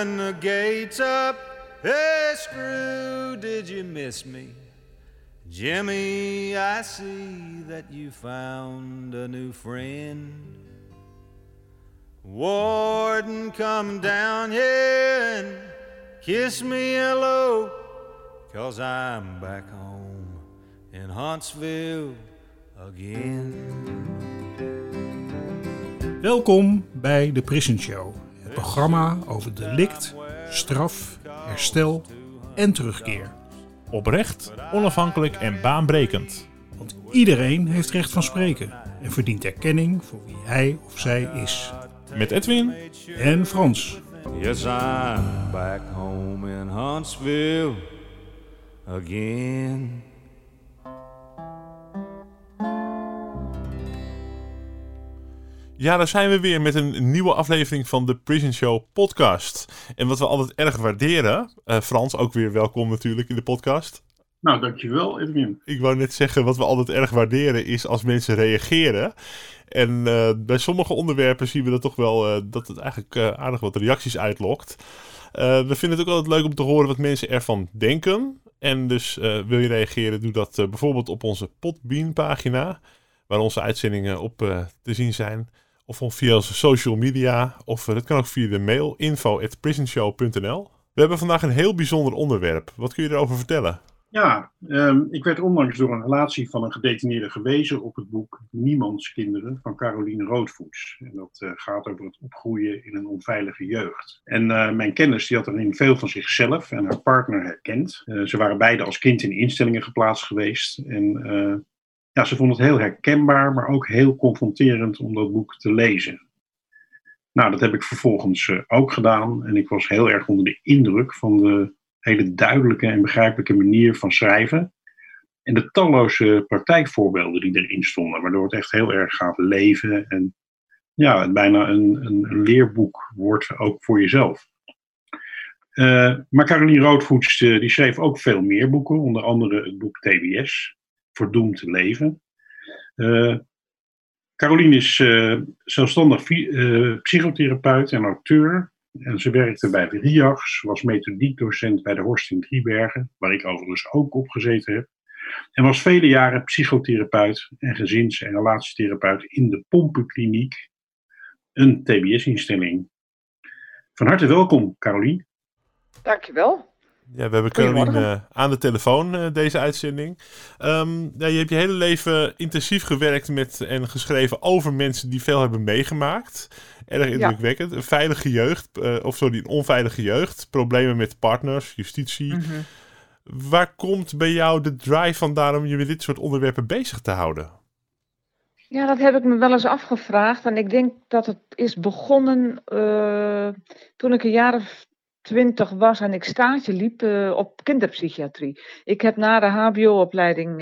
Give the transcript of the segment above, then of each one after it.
and the gates up. Hey, Screw, did you miss me? Jimmy, I see that you found a new friend. Warden, come down here and kiss me hello, 'cause I'm back home in Huntsville again. Welkom bij de Prison Show, het programma over delict, straf, herstel en terugkeer. Oprecht, onafhankelijk en baanbrekend. Want iedereen heeft recht van spreken en verdient erkenning voor wie hij of zij is. Met Edwin en Frans. Yes, I'm back home in Huntsville again. Ja, daar zijn we weer met een nieuwe aflevering van de Prison Show podcast. En wat we altijd erg waarderen, Frans, ook weer welkom natuurlijk in de podcast. Nou, dankjewel Edwin. Ik wou net zeggen, wat we altijd erg waarderen is als mensen reageren. En bij sommige onderwerpen zien we dat toch wel, dat het eigenlijk aardig wat reacties uitlokt. We vinden het ook altijd leuk om te horen wat mensen ervan denken. En dus wil je reageren, doe dat bijvoorbeeld op onze Podbean pagina, waar onze uitzendingen op te zien zijn. Of via onze social media, of dat kan ook via de mail info@prisonshow.nl. We hebben vandaag een heel bijzonder onderwerp. Wat kun je erover vertellen? Ja, ik werd onlangs door een relatie van een gedetineerde gewezen op het boek Niemands Kinderen van Caroline Roodvoets. En dat gaat over het opgroeien in een onveilige jeugd. En mijn kennis die had erin veel van zichzelf en haar partner herkend. Ze waren beide als kind in instellingen geplaatst geweest. En ja, ze vond het heel herkenbaar, maar ook heel confronterend om dat boek te lezen. Nou, dat heb ik vervolgens ook gedaan. En ik was heel erg onder de indruk van de hele duidelijke en begrijpelijke manier van schrijven. En de talloze praktijkvoorbeelden die erin stonden, waardoor het echt heel erg gaat leven. En ja, het bijna een leerboek wordt ook voor jezelf. Maar Caroline Roodvoets die schreef ook veel meer boeken, onder andere het boek TBS, Verdoemd te leven. Caroline is zelfstandig psychotherapeut en auteur. En ze werkte bij de RIAGS, was methodiekdocent bij de Horst in Driebergen, waar ik overigens ook op gezeten heb. En was vele jaren psychotherapeut en gezins- en relatietherapeut in de Pompenkliniek, een TBS-instelling. Van harte welkom, Caroline. Dankjewel. Ja, we hebben Caroline aan de telefoon, deze uitzending. Je hebt je hele leven intensief gewerkt met en geschreven over mensen die veel hebben meegemaakt. Erg indrukwekkend. Ja. Een veilige jeugd, een onveilige jeugd. Problemen met partners, justitie. Mm-hmm. Waar komt bij jou de drive vandaan om je met dit soort onderwerpen bezig te houden? Ja, dat heb ik me wel eens afgevraagd. En ik denk dat het is begonnen toen ik een jaar of 20 was en ik stage liep op kinderpsychiatrie. Ik heb na de HBO-opleiding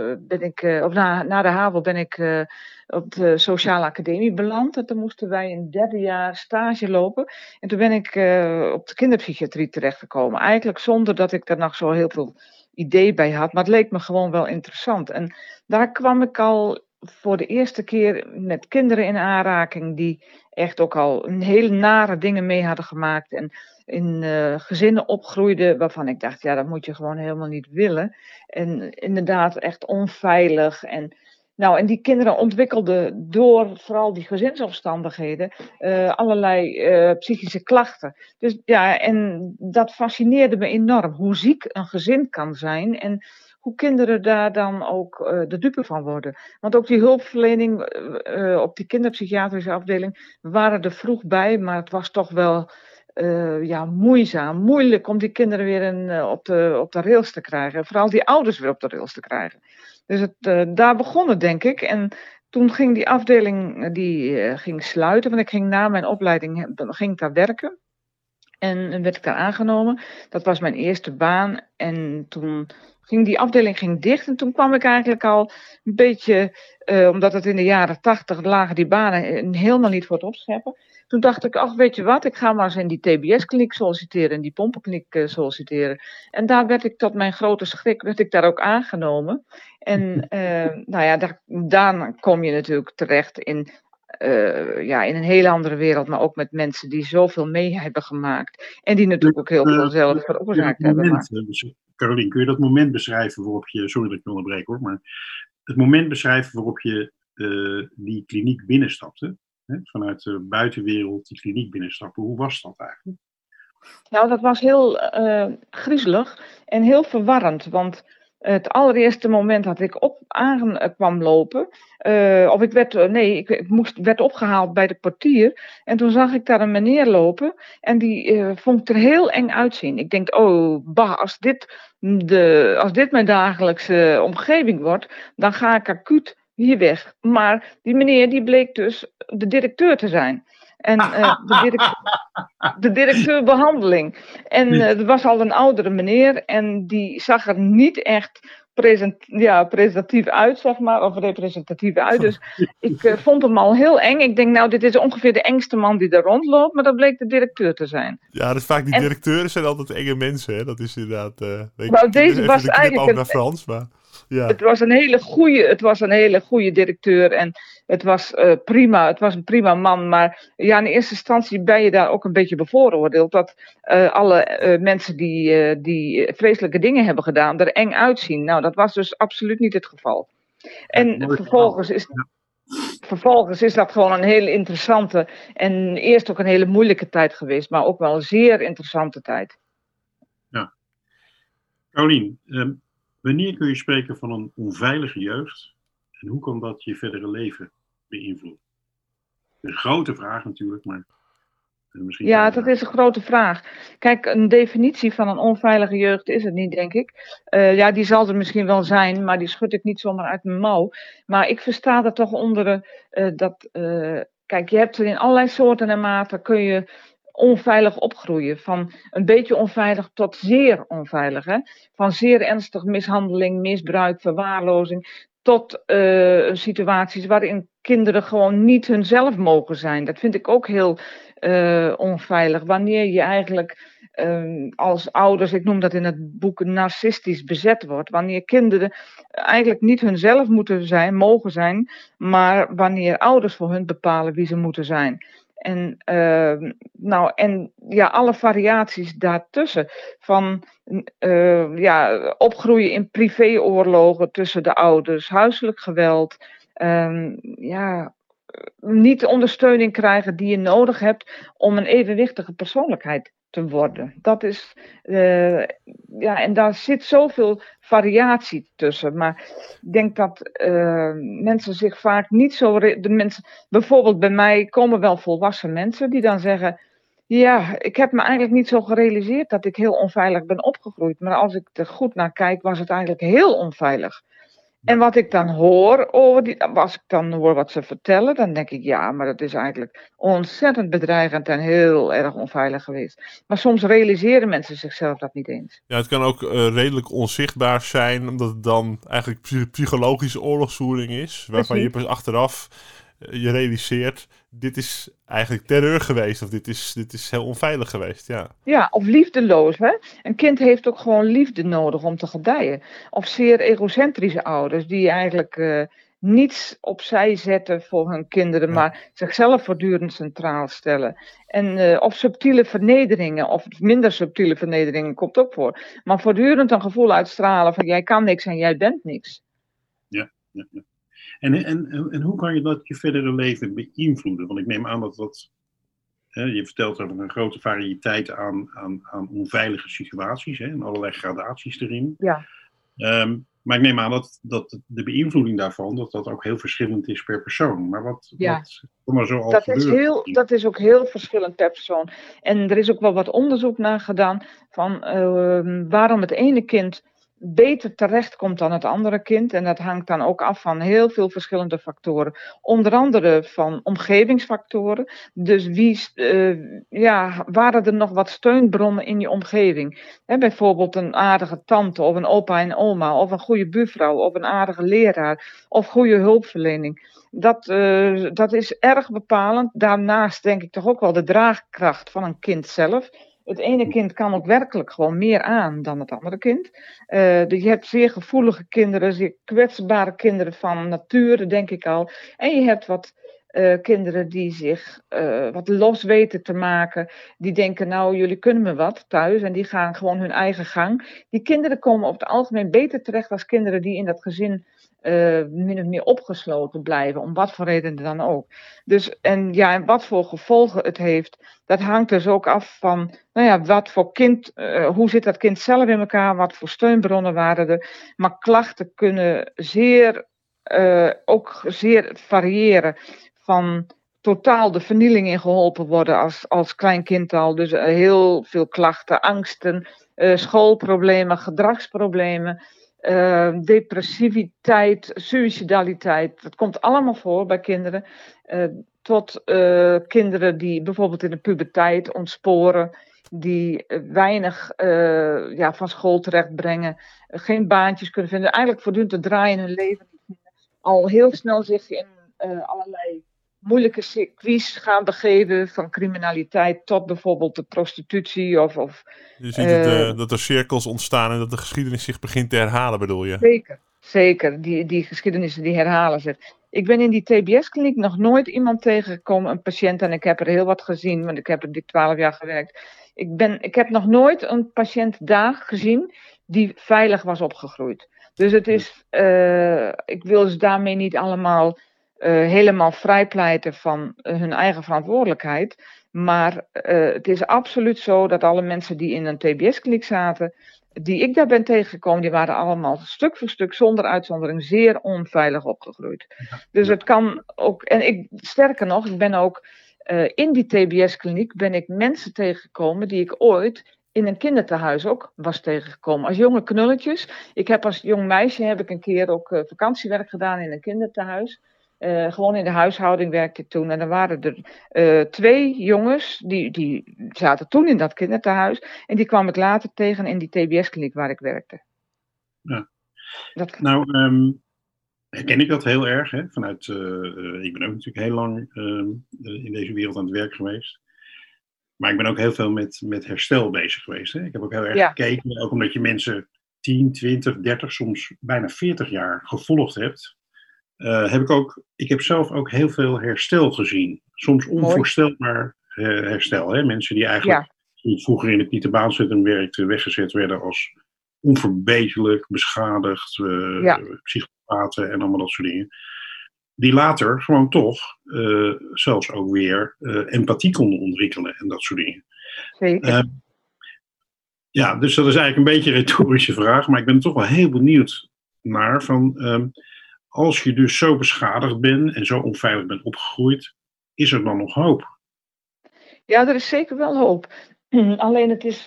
na de HAVO ben ik op de sociale academie beland. En toen moesten wij een 3e jaar stage lopen. En toen ben ik op de kinderpsychiatrie terechtgekomen. Eigenlijk zonder dat ik daar nog zo heel veel idee bij had. Maar het leek me gewoon wel interessant. En daar kwam ik al voor de eerste keer met kinderen in aanraking die echt ook al een hele nare dingen mee hadden gemaakt. En in gezinnen opgroeiden waarvan ik dacht, ja, dat moet je gewoon helemaal niet willen. En inderdaad echt onveilig. En die kinderen ontwikkelden door vooral die gezinsomstandigheden allerlei psychische klachten. Dus ja, en dat fascineerde me enorm. Hoe ziek een gezin kan zijn en hoe kinderen daar dan ook de dupe van worden. Want ook die hulpverlening op die kinderpsychiatrische afdeling, we waren er vroeg bij, maar het was toch wel moeizaam, moeilijk om die kinderen weer op de rails te krijgen. Vooral die ouders weer op de rails te krijgen. Dus daar begon het, denk ik. En toen ging die afdeling ging sluiten, want ik ging na mijn opleiding ging ik daar werken. En werd ik daar aangenomen. Dat was mijn eerste baan. En toen ging die afdeling dicht. En toen kwam ik eigenlijk al een beetje, omdat het in de jaren 80 lagen die banen helemaal niet voor het opscheppen. Toen dacht ik, ach, weet je wat, ik ga maar eens in die TBS-kliniek solliciteren, in die pompenkliniek solliciteren. En daar werd ik tot mijn grote schrik, daar ook aangenomen. En daarna kom je natuurlijk terecht in in een hele andere wereld, maar ook met mensen die zoveel mee hebben gemaakt. En die natuurlijk ook heel veel zelf veroorzaakt hebben. Carolien, kun je dat moment beschrijven waarop je, sorry dat ik je onderbreek hoor, maar het moment beschrijven waarop je die kliniek binnenstapte, hè, vanuit de buitenwereld die kliniek binnenstappen, hoe was dat eigenlijk? Nou, dat was heel griezelig en heel verwarrend, want het allereerste moment dat ik kwam lopen, ik werd opgehaald bij de portier en toen zag ik daar een meneer lopen en die vond er heel eng uitzien. Ik denk, als dit mijn dagelijkse omgeving wordt, dan ga ik acuut hier weg. Maar die meneer die bleek dus de directeur te zijn. En de directeur behandeling. En er was al een oudere meneer en die zag er niet echt presentatief uit, zeg maar, of representatief uit. Dus ik vond hem al heel eng. Ik denk, nou, dit is ongeveer de engste man die er rondloopt, maar dat bleek de directeur te zijn. Ja, dus vaak die directeuren zijn altijd enge mensen, hè? Dat is inderdaad... deze was eigenlijk... naar Frans, maar... Ja. Het was een hele goede directeur en het was prima. Het was een prima man, maar ja, in eerste instantie ben je daar ook een beetje bevooroordeeld dat alle mensen die vreselijke dingen hebben gedaan er eng uitzien. Nou, dat was dus absoluut niet het geval. En vervolgens is dat gewoon een hele interessante en eerst ook een hele moeilijke tijd geweest, maar ook wel een zeer interessante tijd. Ja. Carolien, wanneer kun je spreken van een onveilige jeugd en hoe kan dat je verdere leven beïnvloeden? Dat is een grote vraag natuurlijk, maar misschien... Ja, dat is een grote vraag. Kijk, een definitie van een onveilige jeugd is het niet, denk ik. Die zal er misschien wel zijn, maar die schud ik niet zomaar uit mijn mouw. Maar ik versta er toch onder kijk, je hebt er in allerlei soorten en maten kun je onveilig opgroeien. Van een beetje onveilig tot zeer onveilig. Hè? Van zeer ernstig mishandeling, misbruik, verwaarlozing, tot situaties waarin kinderen gewoon niet hunzelf mogen zijn. Dat vind ik ook heel onveilig. Wanneer je eigenlijk als ouders, ik noem dat in het boek, narcistisch bezet wordt. Wanneer kinderen eigenlijk niet hunzelf mogen zijn, maar wanneer ouders voor hun bepalen wie ze moeten zijn. En alle variaties daartussen. Van opgroeien in privéoorlogen tussen de ouders, huiselijk geweld, niet de ondersteuning krijgen die je nodig hebt om een evenwichtige persoonlijkheid te worden. Dat is, en daar zit zoveel variatie tussen. Maar ik denk dat mensen zich vaak niet zo... bijvoorbeeld bij mij komen wel volwassen mensen die dan zeggen... Ja, ik heb me eigenlijk niet zo gerealiseerd dat ik heel onveilig ben opgegroeid. Maar als ik er goed naar kijk, was het eigenlijk heel onveilig. En wat ik dan hoor, als ik dan hoor wat ze vertellen, dan denk ik, ja, maar dat is eigenlijk ontzettend bedreigend en heel erg onveilig geweest. Maar soms realiseren mensen zichzelf dat niet eens. Ja, het kan ook redelijk onzichtbaar zijn, omdat het dan eigenlijk psychologische oorlogsvoering is, waarvan je pas achteraf je realiseert, dit is eigenlijk terreur geweest, of dit is heel onveilig geweest, ja. Ja, of liefdeloos, hè. Een kind heeft ook gewoon liefde nodig om te gedijen. Of zeer egocentrische ouders, die eigenlijk niets opzij zetten voor hun kinderen, maar zichzelf voortdurend centraal stellen. En of subtiele vernederingen, of minder subtiele vernederingen, komt ook voor. Maar voortdurend een gevoel uitstralen van jij kan niks en jij bent niks. Ja. En hoe kan je dat je verdere leven beïnvloeden? Want ik neem aan dat je vertelt over een grote variëteit aan onveilige situaties, hè, en allerlei gradaties erin. Ja. Maar ik neem aan dat de beïnvloeding daarvan, dat ook heel verschillend is per persoon. Maar wat kan er zo al gebeuren? Dat is ook heel verschillend per persoon. En er is ook wel wat onderzoek naar gedaan van waarom het ene kind beter terechtkomt dan het andere kind. En dat hangt dan ook af van heel veel verschillende factoren. Onder andere van omgevingsfactoren. Dus waren er nog wat steunbronnen in je omgeving? Bijvoorbeeld een aardige tante of een opa en oma of een goede buurvrouw of een aardige leraar of goede hulpverlening. Dat is erg bepalend. Daarnaast denk ik toch ook wel de draagkracht van een kind zelf. Het ene kind kan ook werkelijk gewoon meer aan dan het andere kind. Je hebt zeer gevoelige kinderen, zeer kwetsbare kinderen van nature, denk ik al. En je hebt wat kinderen die zich wat los weten te maken. Die denken, nou, jullie kunnen me wat thuis. En die gaan gewoon hun eigen gang. Die kinderen komen op het algemeen beter terecht als kinderen die in dat gezin min of meer opgesloten blijven. Om wat voor reden dan ook. Dus, en wat voor gevolgen het heeft, dat hangt dus ook af van, wat voor kind, hoe zit dat kind zelf in elkaar, wat voor steunbronnen waren er. Maar klachten kunnen ook zeer variëren. Van totaal de vernieling in geholpen worden als klein kind al. Dus heel veel klachten, angsten, schoolproblemen, gedragsproblemen, depressiviteit, suïcidaliteit. Dat komt allemaal voor bij kinderen. Tot kinderen die bijvoorbeeld in de puberteit ontsporen. Die weinig van school terechtbrengen. Geen baantjes kunnen vinden. Eigenlijk voortdurend te draaien in hun leven. Al heel snel zich in allerlei moeilijke circuits gaan begeven, van criminaliteit tot bijvoorbeeld de prostitutie. Je ziet dat er cirkels ontstaan en dat de geschiedenis zich begint te herhalen, bedoel je? Zeker. Die geschiedenissen die herhalen zich. Ik ben in die TBS-kliniek nog nooit iemand tegengekomen, een patiënt, en ik heb er heel wat gezien, want ik heb er 12 jaar gewerkt. Ik heb nog nooit een patiënt daar gezien die veilig was opgegroeid. Dus het is, ik wil ze daarmee niet allemaal helemaal vrijpleiten van hun eigen verantwoordelijkheid. Maar het is absoluut zo dat alle mensen die in een TBS-kliniek zaten, die ik daar ben tegengekomen, die waren allemaal stuk voor stuk, zonder uitzondering, zeer onveilig opgegroeid. Dus het kan ook, en sterker nog, ik ben ook in die TBS-kliniek ben ik mensen tegengekomen die ik ooit in een kindertehuis ook was tegengekomen. Als jonge knulletjes. Ik heb als jong meisje een keer ook vakantiewerk gedaan in een kindertehuis. Gewoon in de huishouding werkte ik toen. En dan waren er 2 jongens, die zaten toen in dat kindertehuis. En die kwam ik later tegen in die TBS-kliniek waar ik werkte. Ja. Nou, herken ik dat heel erg. Hè? Ik ben ook natuurlijk heel lang in deze wereld aan het werk geweest. Maar ik ben ook heel veel met herstel bezig geweest. Hè? Ik heb ook heel erg gekeken, ook omdat je mensen 10, 20, 30, soms bijna 40 jaar gevolgd hebt. Ik heb zelf ook heel veel herstel gezien. Soms onvoorstelbaar herstel. Hè? Mensen die eigenlijk vroeger in het niet-te-baan-centrum werkten, weggezet werden als onverbeterlijk, beschadigd, psychopaten en allemaal dat soort dingen. Die later gewoon toch zelfs ook weer empathie konden ontwikkelen en dat soort dingen. Zeker. Dus dat is eigenlijk een beetje een retorische vraag, maar ik ben er toch wel heel benieuwd naar van, als je dus zo beschadigd bent en zo onveilig bent opgegroeid, is er dan nog hoop? Ja, er is zeker wel hoop. Alleen het is,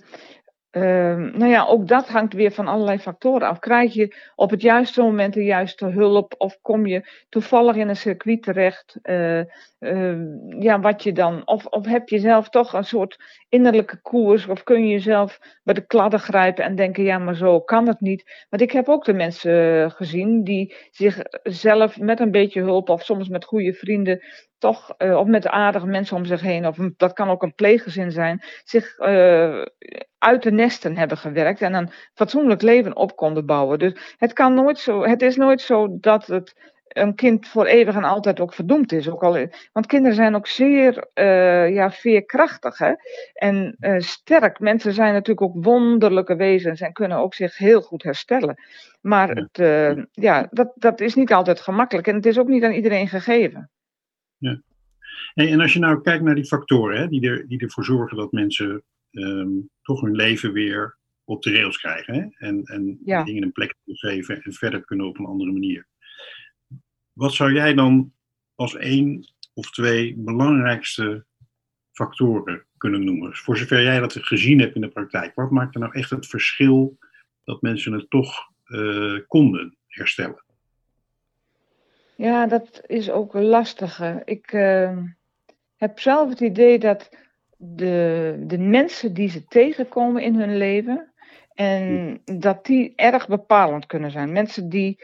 ook dat hangt weer van allerlei factoren af. Krijg je op het juiste moment de juiste hulp of kom je toevallig in een circuit terecht? Wat je dan, of heb je zelf toch een soort innerlijke koers, of kun je jezelf bij de kladden grijpen en denken, ja, maar zo kan het niet. Want ik heb ook de mensen gezien die zichzelf met een beetje hulp of soms met goede vrienden toch, of met aardige mensen om zich heen, of dat kan ook een pleeggezin zijn, zich uit de nesten hebben gewerkt en een fatsoenlijk leven op konden bouwen. Dus het is nooit zo dat het een kind voor eeuwig en altijd ook verdoemd is. Want kinderen zijn ook zeer veerkrachtig, hè? En sterk. Mensen zijn natuurlijk ook wonderlijke wezens en kunnen ook zich heel goed herstellen. Maar dat is niet altijd gemakkelijk en het is ook niet aan iedereen gegeven. Ja. En als je nou kijkt naar die factoren, hè, die ervoor zorgen dat mensen toch hun leven weer op de rails krijgen, hè, en dingen een plek kunnen geven en verder kunnen op een andere manier. Wat zou jij dan als 1 of 2 belangrijkste factoren kunnen noemen? Voor zover jij dat gezien hebt in de praktijk. Wat maakt er nou echt het verschil dat mensen het toch konden herstellen? Ja, dat is ook lastig. Ik heb zelf het idee dat de mensen die ze tegenkomen in hun leven, en dat die erg bepalend kunnen zijn. Mensen die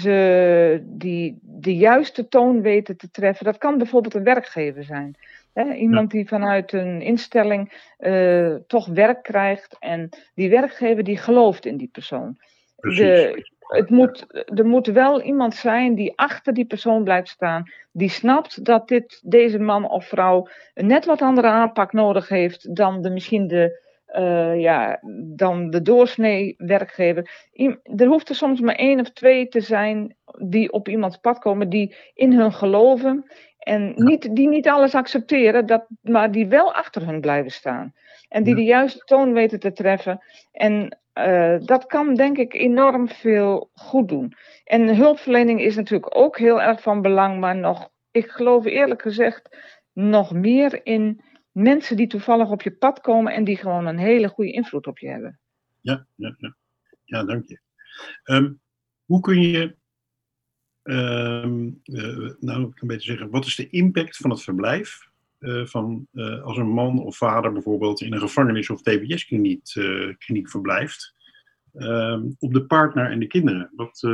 de juiste toon weten te treffen. Dat kan bijvoorbeeld een werkgever zijn. Hè? Iemand die vanuit een instelling toch werk krijgt en die werkgever die gelooft in die persoon. Er moet wel iemand zijn die achter die persoon blijft staan. Die snapt dat deze man of vrouw een net wat andere aanpak nodig heeft dan dan de doorsnee werkgever. Er hoeft er soms maar 1 of 2 te zijn die op iemands pad komen, die in hun geloven. En die niet alles accepteren, maar die wel achter hun blijven staan. En die de juiste toon weten te treffen. En dat kan denk ik enorm veel goed doen. En hulpverlening is natuurlijk ook heel erg van belang. Maar ik geloof eerlijk gezegd nog meer in mensen die toevallig op je pad komen. En die gewoon een hele goede invloed op je hebben. Ja, dank je. Hoe kun je... ik kan beter zeggen, wat is de impact van het verblijf als een man of vader bijvoorbeeld in een gevangenis of TBS-kliniek verblijft, op de partner en de kinderen?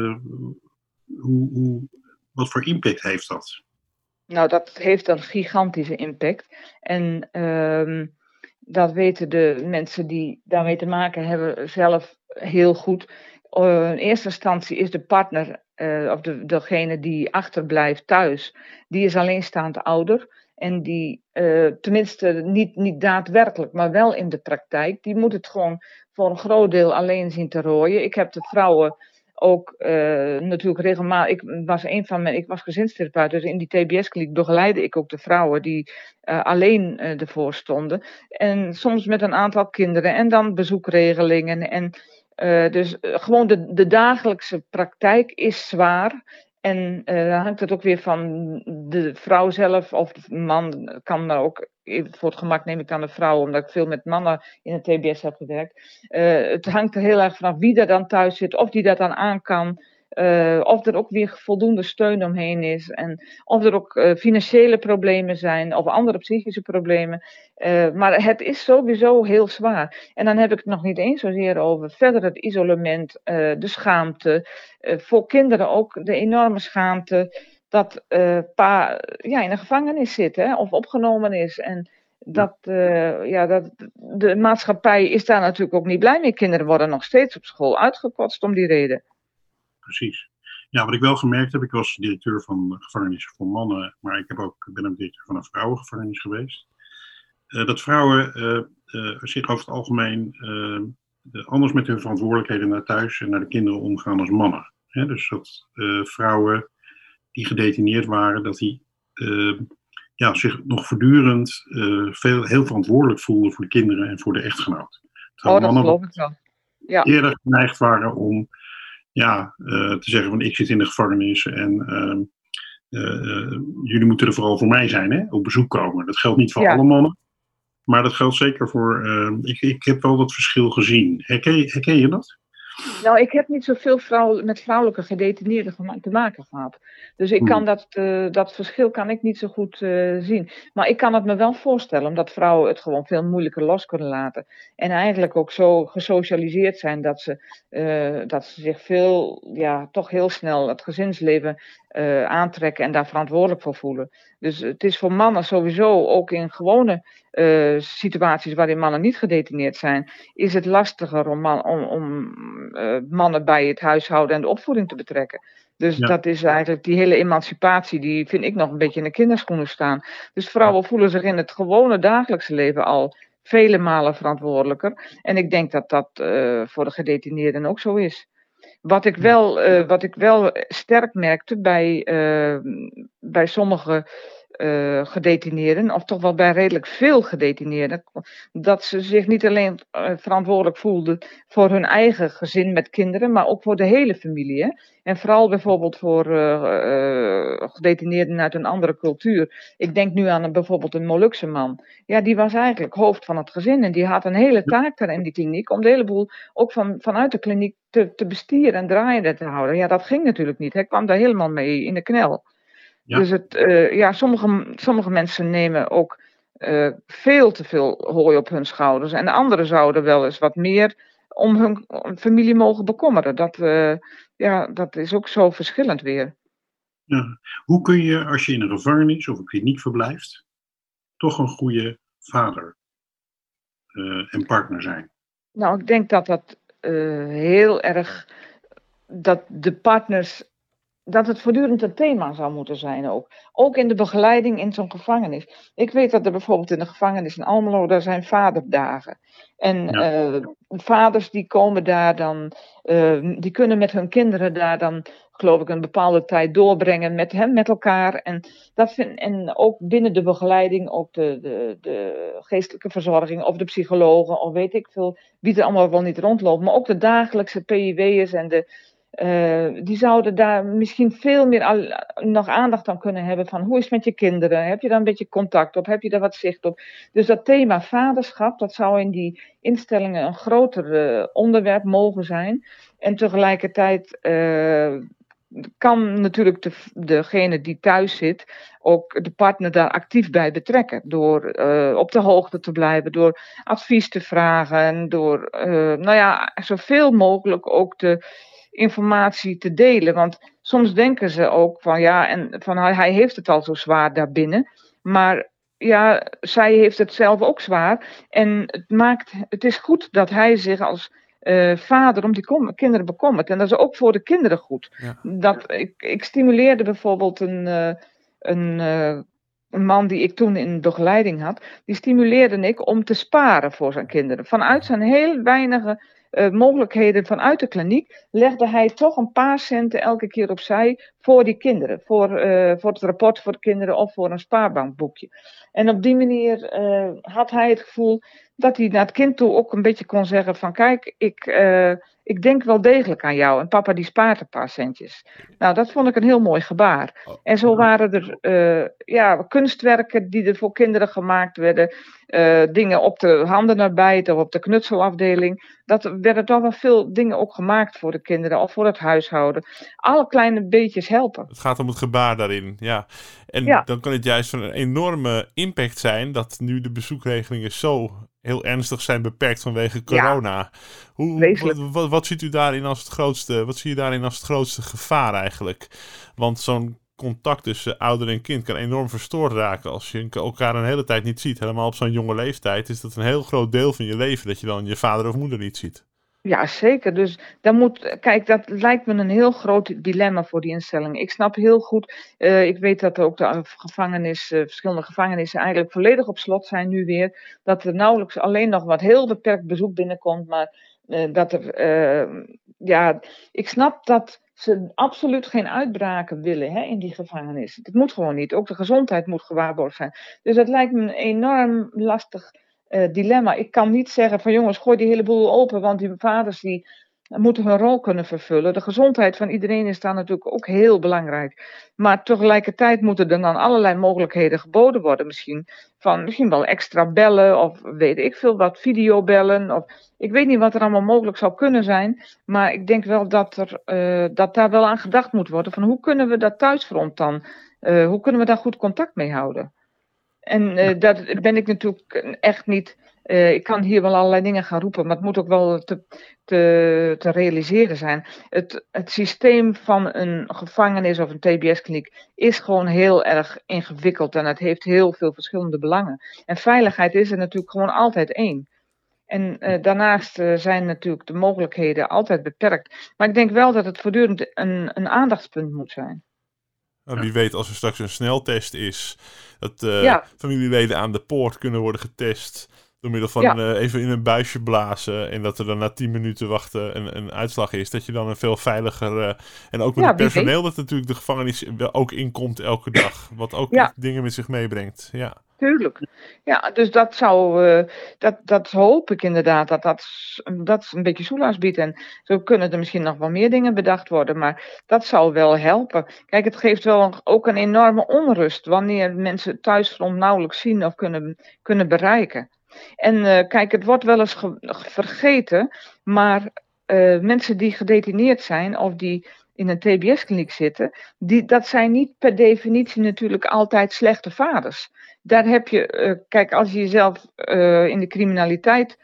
Wat voor impact heeft dat? Nou, dat heeft een gigantische impact. En dat weten de mensen die daarmee te maken hebben zelf heel goed. In eerste instantie is de partner of degene die achterblijft thuis, die is alleenstaand ouder. En die, tenminste niet daadwerkelijk, maar wel in de praktijk, die moet het gewoon voor een groot deel alleen zien te rooien. Ik heb de vrouwen ook natuurlijk regelmatig, ik was gezinstherapeut, dus in die TBS-kliniek begeleidde ik ook de vrouwen die alleen ervoor stonden. En soms met een aantal kinderen en dan bezoekregelingen. En dus gewoon de dagelijkse praktijk is zwaar. En dan hangt het ook weer van de vrouw zelf of de man. Kan maar ook, voor het gemak neem ik dan de vrouw, omdat ik veel met mannen in het TBS heb gewerkt. Het hangt er heel erg vanaf wie er dan thuis zit, of die dat dan aan kan. Of er ook weer voldoende steun omheen is. En of er ook financiële problemen zijn of andere psychische problemen. Maar het is sowieso heel zwaar. En dan heb ik het nog niet eens zozeer over verder het isolement, de schaamte. Voor kinderen ook de enorme schaamte dat pa in een gevangenis zit, hè, of opgenomen is. En de maatschappij is daar natuurlijk ook niet blij mee. Kinderen worden nog steeds op school uitgekotst om die reden. Precies. Ja, wat ik wel gemerkt heb, ik was directeur van gevangenissen voor mannen, maar ik ben ook directeur van een vrouwengevangenis geweest. Dat vrouwen zich over het algemeen anders met hun verantwoordelijkheden naar thuis en naar de kinderen omgaan als mannen. Dus dat vrouwen die gedetineerd waren, dat die zich nog voortdurend heel verantwoordelijk voelden voor de kinderen en voor de echtgenoot. Terwijl dat geloof ik wel. Ja. Eerder geneigd waren om te zeggen van ik zit in de gevangenis en jullie moeten er vooral voor mij zijn, hè? Op bezoek komen. Dat geldt niet voor alle mannen, maar dat geldt zeker voor... Ik heb wel dat verschil gezien. Herken je dat? Nou, ik heb niet zoveel met vrouwelijke gedetineerden te maken gehad. Dus ik kan dat verschil kan ik niet zo goed zien. Maar ik kan het me wel voorstellen, omdat vrouwen het gewoon veel moeilijker los kunnen laten. En eigenlijk ook zo gesocialiseerd zijn dat ze zich toch heel snel het gezinsleven aantrekken en daar verantwoordelijk voor voelen. Dus het is voor mannen sowieso, ook in gewone situaties waarin mannen niet gedetineerd zijn, is het lastiger om mannen bij het huishouden en de opvoeding te betrekken. Dus dat is eigenlijk die hele emancipatie, die vind ik nog een beetje in de kinderschoenen staan. Dus vrouwen voelen zich in het gewone dagelijkse leven al vele malen verantwoordelijker. En ik denk dat dat voor de gedetineerden ook zo is. Wat ik wel sterk merkte bij sommige gedetineerden, of toch wel bij redelijk veel gedetineerden, dat ze zich niet alleen verantwoordelijk voelden voor hun eigen gezin met kinderen, maar ook voor de hele familie. Hè? En vooral bijvoorbeeld voor gedetineerden uit een andere cultuur. Ik denk nu aan bijvoorbeeld een Molukse man. Ja, die was eigenlijk hoofd van het gezin en die had een hele taak daar in die kliniek om de hele boel ook vanuit de kliniek te bestieren en draaiende te houden. Ja, dat ging natuurlijk niet. Hij kwam daar helemaal mee in de knel. Ja. Dus sommige mensen nemen ook veel te veel hooi op hun schouders. En de anderen zouden wel eens wat meer om hun familie mogen bekommeren. Dat is ook zo verschillend weer. Ja. Hoe kun je, als je in een gevangenis of een kliniek verblijft, toch een goede vader en partner zijn? Nou, ik denk dat dat heel erg dat de partners, dat het voortdurend een thema zou moeten zijn ook. Ook in de begeleiding in zo'n gevangenis. Ik weet dat er bijvoorbeeld in de gevangenis in Almelo, daar zijn vaderdagen. En vaders die komen daar dan, die kunnen met hun kinderen daar dan, geloof ik, een bepaalde tijd doorbrengen met elkaar. En ook binnen de begeleiding, ook de geestelijke verzorging of de psychologen of weet ik veel, wie er allemaal wel niet rondloopt. Maar ook de dagelijkse PIW'ers en die zouden daar misschien veel meer nog aandacht aan kunnen hebben van hoe is het met je kinderen? Heb je daar een beetje contact op? Heb je daar wat zicht op? Dus dat thema vaderschap, dat zou in die instellingen een groter onderwerp mogen zijn. En tegelijkertijd kan natuurlijk degene die thuis zit ook de partner daar actief bij betrekken. Door op de hoogte te blijven, door advies te vragen en door zoveel mogelijk ook de informatie te delen. Want soms denken ze ook van hij heeft het al zo zwaar daarbinnen. Maar ja, zij heeft het zelf ook zwaar. En het is goed dat hij zich als vader om die kinderen bekommert. En dat is ook voor de kinderen goed. Ja. Ik stimuleerde bijvoorbeeld een man die ik toen in begeleiding had. Die stimuleerde ik om te sparen voor zijn kinderen. Vanuit zijn heel weinige mogelijkheden vanuit de kliniek legde hij toch een paar centen elke keer opzij voor die kinderen. Voor het rapport voor de kinderen of voor een spaarbankboekje. En op die manier had hij het gevoel dat hij naar het kind toe ook een beetje kon zeggen van kijk, ik denk wel degelijk aan jou. En papa die spaart een paar centjes. Nou, dat vond ik een heel mooi gebaar. En zo waren er kunstwerken die er voor kinderen gemaakt werden. Dingen op de handenarbeid of op de knutselafdeling. Dat werden toch wel veel dingen ook gemaakt voor de kinderen of voor het huishouden. Alle kleine beetjes helpen. Het gaat om het gebaar daarin, ja. En dan kan het juist van een enorme impact zijn dat nu de bezoekregelingen zo heel ernstig zijn beperkt vanwege corona. Ja. Wat ziet u daarin als het grootste? Wat zie je daarin als het grootste gevaar eigenlijk? Want zo'n contact tussen ouder en kind kan enorm verstoord raken als je elkaar een hele tijd niet ziet. Helemaal op zo'n jonge leeftijd is dat een heel groot deel van je leven dat je dan je vader of moeder niet ziet. Ja, zeker. Dus dat lijkt me een heel groot dilemma voor die instelling. Ik snap heel goed, ik weet dat ook de verschillende gevangenissen eigenlijk volledig op slot zijn nu weer. Dat er nauwelijks alleen nog wat heel beperkt bezoek binnenkomt, maar ik snap dat ze absoluut geen uitbraken willen in die gevangenis. Het moet gewoon niet. Ook de gezondheid moet gewaarborgd zijn. Dus dat lijkt me een enorm lastig dilemma. Ik kan niet zeggen van jongens, gooi die hele boel open, want die vaders die moeten hun rol kunnen vervullen. De gezondheid van iedereen is daar natuurlijk ook heel belangrijk. Maar tegelijkertijd moeten er dan allerlei mogelijkheden geboden worden. Misschien wel extra bellen of weet ik veel wat, videobellen. Of ik weet niet wat er allemaal mogelijk zou kunnen zijn. Maar ik denk wel dat daar wel aan gedacht moet worden. Van hoe kunnen we dat thuisfront dan? Hoe kunnen we daar goed contact mee houden? En dat ben ik natuurlijk echt niet. Ik kan hier wel allerlei dingen gaan roepen, maar het moet ook wel te realiseren zijn. Het systeem van een gevangenis of een TBS-kliniek is gewoon heel erg ingewikkeld en het heeft heel veel verschillende belangen. En veiligheid is er natuurlijk gewoon altijd één. En daarnaast zijn natuurlijk de mogelijkheden altijd beperkt. Maar ik denk wel dat het voortdurend een aandachtspunt moet zijn. En wie weet als er straks een sneltest is, dat familieleden aan de poort kunnen worden getest door middel van even in een buisje blazen en dat er dan na 10 minuten wachten een uitslag is, dat je dan een veel veiliger en ook met het personeel dat natuurlijk de gevangenis ook inkomt elke dag, wat ook dingen met zich meebrengt. Ja. Tuurlijk. Ja, dus dat hoop ik inderdaad, dat een beetje soelaas biedt. En zo kunnen er misschien nog wel meer dingen bedacht worden, maar dat zou wel helpen. Kijk, het geeft wel ook een enorme onrust wanneer mensen het thuisfront nauwelijks zien of kunnen bereiken. En kijk, het wordt wel eens vergeten, maar mensen die gedetineerd zijn of die in een TBS-kliniek zitten, dat zijn niet per definitie natuurlijk altijd slechte vaders. Daar heb je, kijk, als je jezelf in de criminaliteit,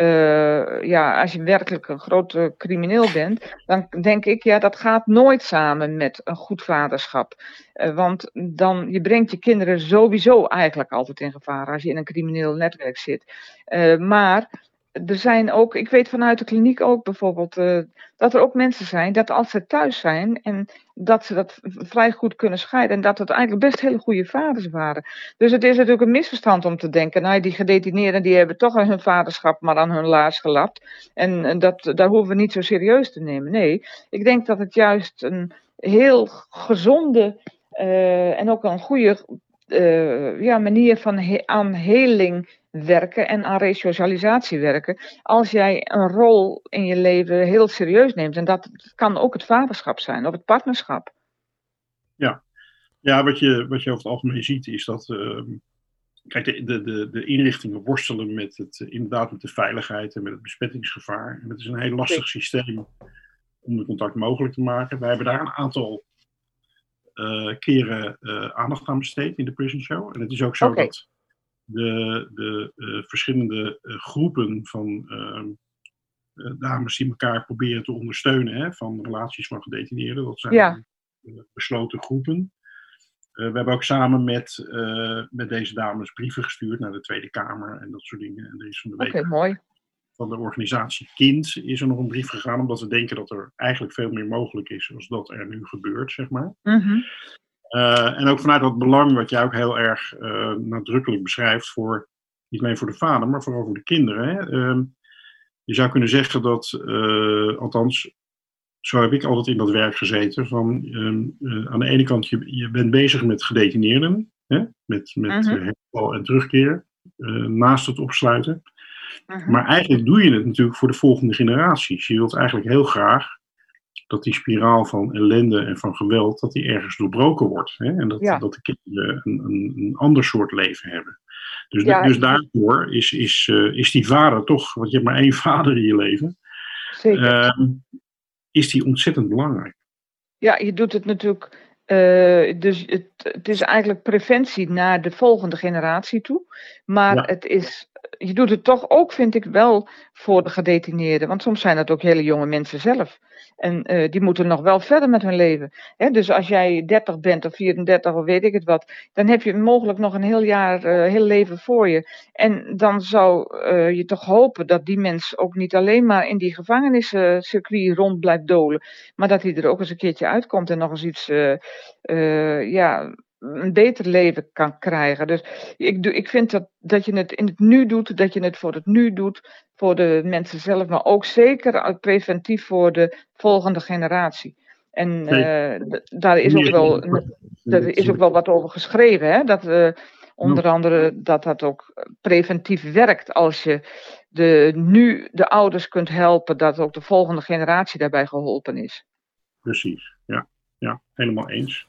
als je werkelijk een grote crimineel bent, dan denk ik, dat gaat nooit samen met een goed vaderschap. Want je brengt je kinderen sowieso eigenlijk altijd in gevaar als je in een crimineel netwerk zit. Maar er zijn ook, ik weet vanuit de kliniek ook bijvoorbeeld, dat er ook mensen zijn dat als ze thuis zijn en dat ze dat vrij goed kunnen scheiden en dat het eigenlijk best hele goede vaders waren. Dus het is natuurlijk een misverstand om te denken, nou die gedetineerden die hebben toch hun vaderschap maar aan hun laars gelapt en daar hoeven we niet zo serieus te nemen. Nee, ik denk dat het juist een heel gezonde en ook een goede manier van aan heling werken en aan resocialisatie werken. Als jij een rol in je leven heel serieus neemt. En dat kan ook het vaderschap zijn of het partnerschap. Ja, wat je over het algemeen ziet is dat kijk, de inrichtingen worstelen met inderdaad met de veiligheid en met het besmettingsgevaar. En het is een heel lastig systeem om de contact mogelijk te maken. Wij hebben daar een aantal keren aandacht aan besteed in de Prison Show. En het is ook zo dat de verschillende groepen van dames die elkaar proberen te ondersteunen, hè, van relaties van gedetineerden, dat zijn besloten groepen. We hebben ook samen met deze dames brieven gestuurd naar de Tweede Kamer en dat soort dingen. En er is van de week mooi. Van de organisatie Kind is er nog een brief gegaan, omdat we denken dat er eigenlijk veel meer mogelijk is als dat er nu gebeurt, zeg maar. Mm-hmm. En ook vanuit dat belang wat jij ook heel erg nadrukkelijk beschrijft, niet alleen voor de vader, maar vooral voor de kinderen. Hè. Je zou kunnen zeggen dat, althans, zo heb ik altijd in dat werk gezeten, van aan de ene kant, je bent bezig met gedetineerden, hè, met herstel en terugkeer, naast het opsluiten. Maar eigenlijk doe je het natuurlijk voor de volgende generaties. Je wilt eigenlijk heel graag dat die spiraal van ellende en van geweld, dat die ergens doorbroken wordt. Hè? En dat de kinderen een ander soort leven hebben. Dus daarvoor is die vader toch, want je hebt maar één vader in je leven, is die ontzettend belangrijk. Ja, je doet het natuurlijk. Dus het is eigenlijk preventie naar de volgende generatie toe. Maar je doet het toch ook, vind ik, wel voor de gedetineerden. Want soms zijn dat ook hele jonge mensen zelf. En die moeten nog wel verder met hun leven. Hè? Dus als jij 30 bent of 34 of weet ik het wat, dan heb je mogelijk nog een heel leven voor je. En dan zou je toch hopen dat die mens ook niet alleen maar in die gevangeniscircuit rond blijft dolen. Maar dat hij er ook eens een keertje uitkomt en nog eens iets, een beter leven kan krijgen. Dus ik vind dat je het in het nu doet, dat je het voor het nu doet, voor de mensen zelf, maar ook zeker preventief voor de volgende generatie. En daar is ook wel wat over geschreven, hè? Dat onder andere dat ook preventief werkt als je de ouders kunt helpen, dat ook de volgende generatie daarbij geholpen is. Precies, ja, helemaal eens.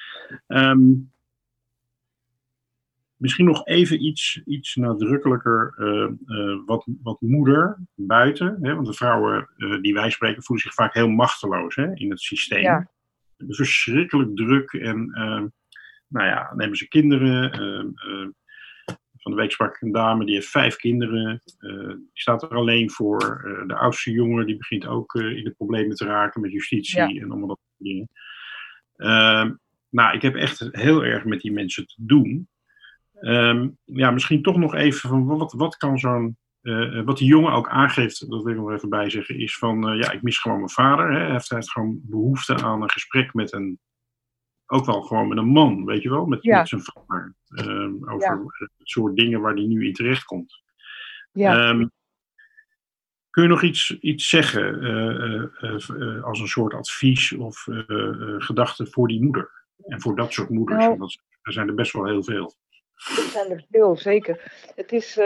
Misschien nog even iets nadrukkelijker wat moeder buiten. Hè, want de vrouwen die wij spreken voelen zich vaak heel machteloos, hè, in het systeem. Ja. Verschrikkelijk druk en nemen ze kinderen. Van de week sprak ik een dame die heeft 5 kinderen. Die staat er alleen voor. De oudste jongen die begint ook in de problemen te raken met justitie en allemaal dat soort dingen. Ik heb echt heel erg met die mensen te doen. Misschien toch nog even van wat kan zo'n. Wat die jongen ook aangeeft, dat wil ik nog even bij zeggen, is van ik mis gewoon mijn vader. Hè. Hij heeft gewoon behoefte aan een gesprek met ook wel gewoon met een man, weet je wel, met zijn vader. Over het soort dingen waar hij nu in terecht komt. Ja. Kun je nog iets zeggen als een soort advies of gedachte voor die moeder? En voor dat soort moeders, want er zijn er best wel heel veel. Er zijn er veel, zeker. Het is,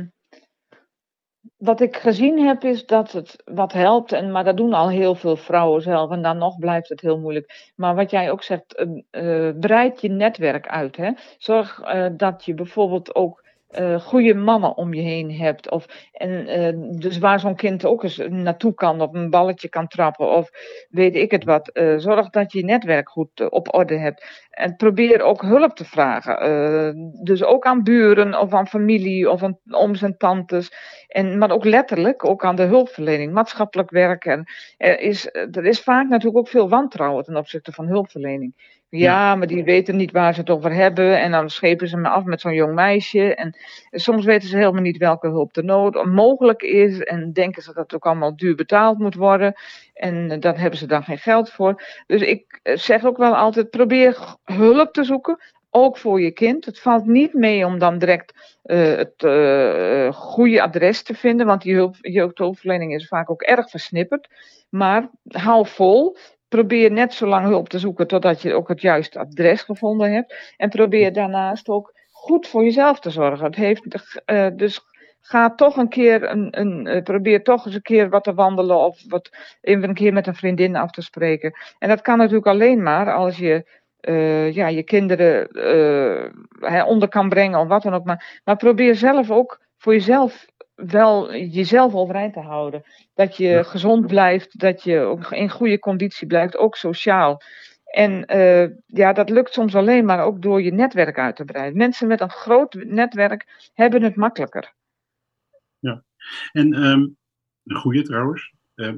wat ik gezien heb, is dat het wat helpt, maar dat doen al heel veel vrouwen zelf en dan nog blijft het heel moeilijk. Maar wat jij ook zegt, breid je netwerk uit. Hè? Zorg dat je bijvoorbeeld ook goede mannen om je heen hebt. Dus waar zo'n kind ook eens naartoe kan of een balletje kan trappen of weet ik het wat. Zorg dat je je netwerk goed op orde hebt. En probeer ook hulp te vragen. Dus ook aan buren of aan familie of aan ooms en tantes. Maar ook letterlijk, ook aan de hulpverlening, maatschappelijk werk. En er is vaak natuurlijk ook veel wantrouwen ten opzichte van hulpverlening. Ja, maar die weten niet waar ze het over hebben. En dan schepen ze me af met zo'n jong meisje. En soms weten ze helemaal niet welke hulp er mogelijk is. En denken ze dat het ook allemaal duur betaald moet worden. En daar hebben ze dan geen geld voor. Dus ik zeg ook wel altijd, probeer hulp te zoeken. Ook voor je kind. Het valt niet mee om dan direct het goede adres te vinden. Want die jeugdhulpverlening is vaak ook erg versnipperd. Maar hou vol. Probeer net zo lang hulp te zoeken totdat je ook het juiste adres gevonden hebt. En probeer daarnaast ook goed voor jezelf te zorgen. Dus ga toch een keer, probeer toch eens een keer wat te wandelen of even een keer met een vriendin af te spreken. En dat kan natuurlijk alleen maar als je je kinderen onder kan brengen of wat dan ook. Maar probeer zelf ook voor jezelf wel jezelf overeind te houden. Dat je gezond blijft, dat je ook in goede conditie blijft, ook sociaal. En dat lukt soms alleen maar ook door je netwerk uit te breiden. Mensen met een groot netwerk hebben het makkelijker. Ja, en een goede trouwens.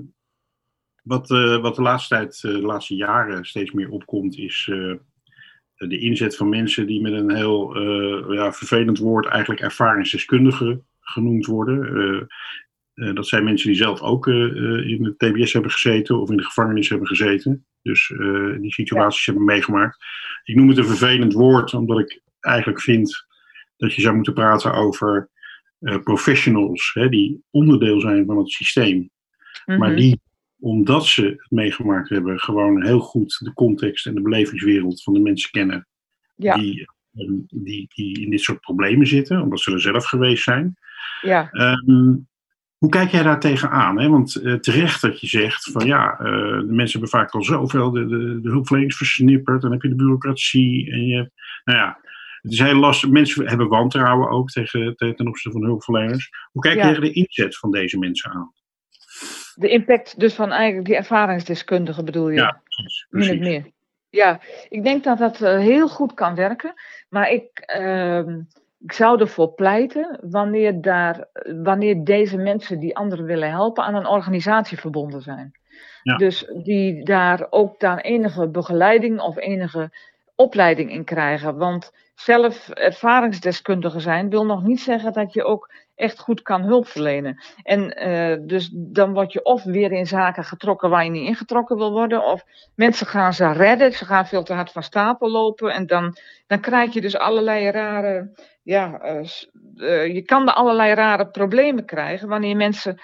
Wat de laatste jaren steeds meer opkomt, is de inzet van mensen die met een heel vervelend woord eigenlijk ervaringsdeskundigen genoemd worden. Dat zijn mensen die zelf ook in het TBS hebben gezeten of in de gevangenis hebben gezeten. Dus die situaties hebben meegemaakt. Ik noem het een vervelend woord, omdat ik eigenlijk vind dat je zou moeten praten over professionals, die onderdeel zijn van het systeem. Mm-hmm. Maar die, omdat ze het meegemaakt hebben, gewoon heel goed de context en de belevingswereld van de mensen kennen. Ja. Die in dit soort problemen zitten, omdat ze er zelf geweest zijn. Ja. Hoe kijk jij daar tegenaan? Hè? Want terecht dat je zegt van de mensen hebben vaak al zoveel, de hulpverlening is versnipperd, dan heb je de bureaucratie en je het is heel lastig. Mensen hebben wantrouwen ook ten opzichte van hulpverleners. Hoe kijk je tegen de inzet van deze mensen aan? De impact dus van eigenlijk die ervaringsdeskundigen bedoel je? Ja, precies. Min of meer. Ja, ik denk dat dat heel goed kan werken. Maar ik zou ervoor pleiten wanneer deze mensen die anderen willen helpen aan een organisatie verbonden zijn. Ja. Dus die daar ook enige begeleiding of enige opleiding in krijgen. Want zelf ervaringsdeskundige zijn wil nog niet zeggen dat je ook echt goed kan hulp verlenen. En dus dan word je of weer in zaken getrokken waar je niet ingetrokken wil worden, of mensen gaan ze redden, ze gaan veel te hard van stapel lopen en dan krijg je dus allerlei rare, je kan allerlei rare problemen krijgen wanneer mensen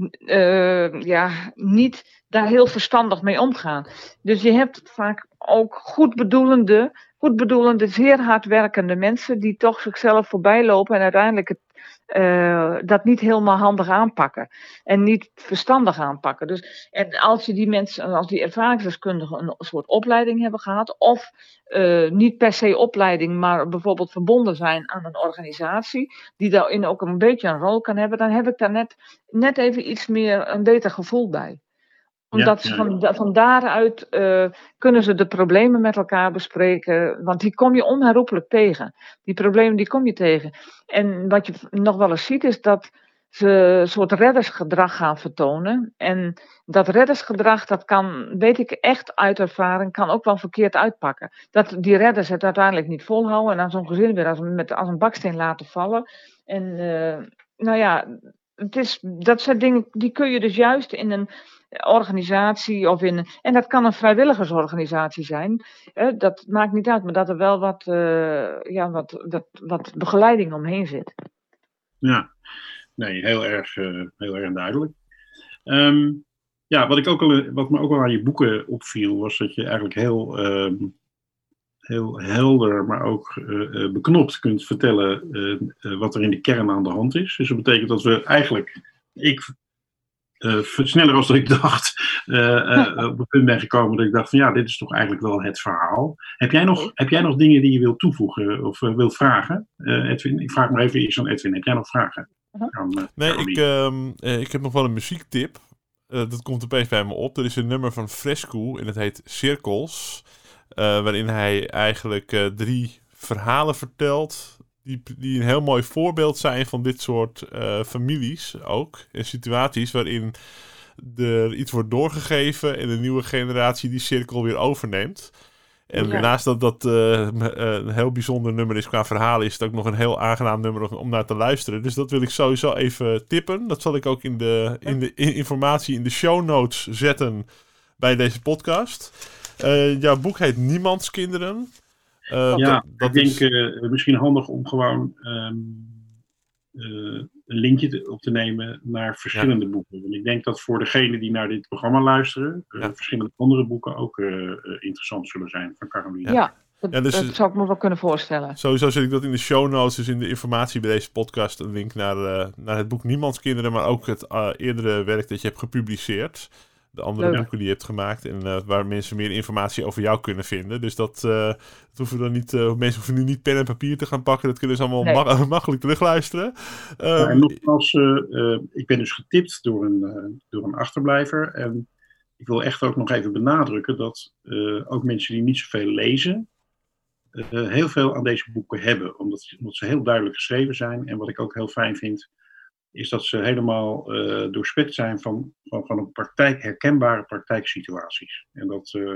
niet daar heel verstandig mee omgaan. Dus je hebt vaak ook goed bedoelende, zeer hardwerkende mensen die toch zichzelf voorbij lopen en uiteindelijk dat niet helemaal handig aanpakken. En niet verstandig aanpakken. Dus, en als die ervaringsdeskundigen een soort opleiding hebben gehad, of niet per se opleiding, maar bijvoorbeeld verbonden zijn aan een organisatie, die daarin ook een beetje een rol kan hebben, dan heb ik daar net even iets meer een beter gevoel bij. Omdat ze van daaruit kunnen ze de problemen met elkaar bespreken. Want die kom je onherroepelijk tegen. Die problemen die kom je tegen. En wat je nog wel eens ziet is dat ze een soort reddersgedrag gaan vertonen. En dat reddersgedrag, dat kan, weet ik echt uit ervaring, kan ook wel verkeerd uitpakken. Dat die redders het uiteindelijk niet volhouden en dan zo'n gezin weer als een baksteen laten vallen. En dat zijn dingen, die kun je dus juist in een organisatie en dat kan een vrijwilligersorganisatie zijn. Dat maakt niet uit, maar dat er wel wat begeleiding omheen zit. Ja, nee, heel erg duidelijk. Wat me ook al aan je boeken opviel, was dat je eigenlijk heel helder, maar ook beknopt kunt vertellen wat er in de kern aan de hand is. Dus dat betekent dat we eigenlijk, sneller als dat ik dacht, op het punt ben gekomen dat ik dacht van dit is toch eigenlijk wel het verhaal. Heb jij nog dingen die je wilt toevoegen of wilt vragen? Edwin, ik vraag maar even eerst aan Edwin. Heb jij nog vragen? Ik heb nog wel een muziektip. Dat komt opeens bij me op. Er is een nummer van Fresco en het heet Cirkels. Waarin hij eigenlijk 3 verhalen vertelt die een heel mooi voorbeeld zijn van dit soort families ook. En situaties waarin er iets wordt doorgegeven en de nieuwe generatie die cirkel weer overneemt. En naast dat een heel bijzonder nummer is qua verhalen, is het ook nog een heel aangenaam nummer om naar te luisteren. Dus dat wil ik sowieso even tippen. Dat zal ik ook in de informatie in de show notes zetten bij deze podcast. Jouw boek heet Niemands Kinderen. Ik denk misschien handig om gewoon een linkje op te nemen naar verschillende boeken. Want ik denk dat voor degenen die naar dit programma luisteren, verschillende andere boeken ook interessant zullen zijn van Caroline. Dat zou ik me wel kunnen voorstellen. Sowieso zet ik dat in de show notes, dus in de informatie bij deze podcast, een link naar het boek Niemands Kinderen, maar ook het eerdere werk dat je hebt gepubliceerd. De andere boeken die je hebt gemaakt en waar mensen meer informatie over jou kunnen vinden. Dus dat hoeven we dan niet. Mensen hoeven nu niet pen en papier te gaan pakken. Dat kunnen ze allemaal makkelijk terugluisteren. En nogmaals, ik ben dus getipt door een achterblijver. En ik wil echt ook nog even benadrukken dat ook mensen die niet zoveel lezen, heel veel aan deze boeken hebben. Omdat ze heel duidelijk geschreven zijn. En wat ik ook heel fijn vind, is dat ze helemaal doorspekt zijn van herkenbare praktijksituaties. En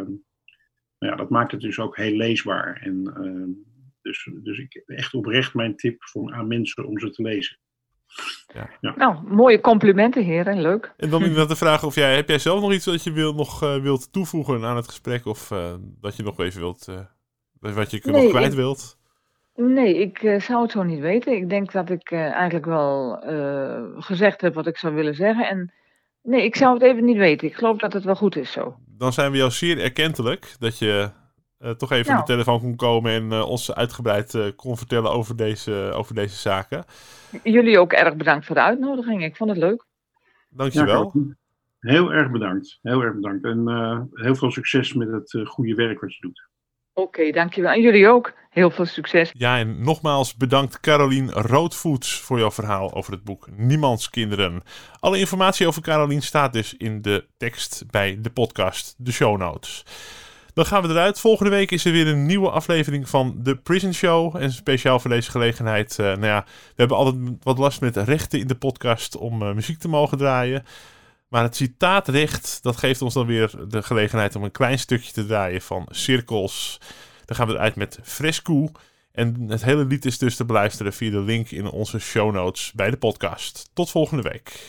dat maakt het dus ook heel leesbaar. En dus ik echt oprecht mijn tip aan mensen om ze te lezen. Ja. Nou, mooie complimenten, heren. Leuk. En dan inderdaad de vraag of heb jij zelf nog iets dat je wilt toevoegen aan het gesprek? Of dat je nog even wilt, wat je nog kwijt wilt? Nee, ik zou het zo niet weten. Ik denk dat ik eigenlijk wel gezegd heb wat ik zou willen zeggen. En nee, ik zou het even niet weten. Ik geloof dat het wel goed is zo. Dan zijn we jou zeer erkentelijk dat je toch even aan de telefoon kon komen en ons uitgebreid kon vertellen over deze zaken. Jullie ook erg bedankt voor de uitnodiging. Ik vond het leuk. Dankjewel. Ja, heel erg bedankt. Heel erg bedankt. En heel veel succes met het goede werk wat je doet. Oké, dankjewel. En jullie ook. Heel veel succes. Ja, en nogmaals bedankt Caroline Roodvoets voor jouw verhaal over het boek Niemands Kinderen. Alle informatie over Caroline staat dus in de tekst bij de podcast, de show notes. Dan gaan we eruit. Volgende week is er weer een nieuwe aflevering van The Prison Show. En speciaal voor deze gelegenheid, we hebben altijd wat last met rechten in de podcast om muziek te mogen draaien. Maar het citaatrecht, dat geeft ons dan weer de gelegenheid om een klein stukje te draaien van Cirkels. Dan gaan we eruit met Fresco. En het hele lied is dus te beluisteren via de link in onze show notes bij de podcast. Tot volgende week.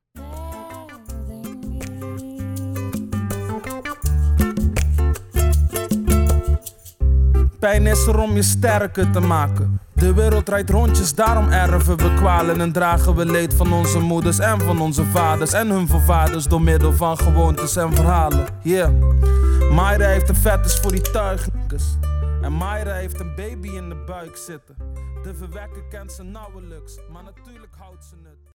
Pijn is er om je sterker te maken. De wereld draait rondjes, daarom erven we kwalen en dragen we leed van onze moeders en van onze vaders en hun voorvaders door middel van gewoontes en verhalen. Mayra heeft een vetus voor die tuignikkers en Mayra heeft een baby in de buik zitten. De verwekker kent ze nauwelijks, maar natuurlijk houdt ze het.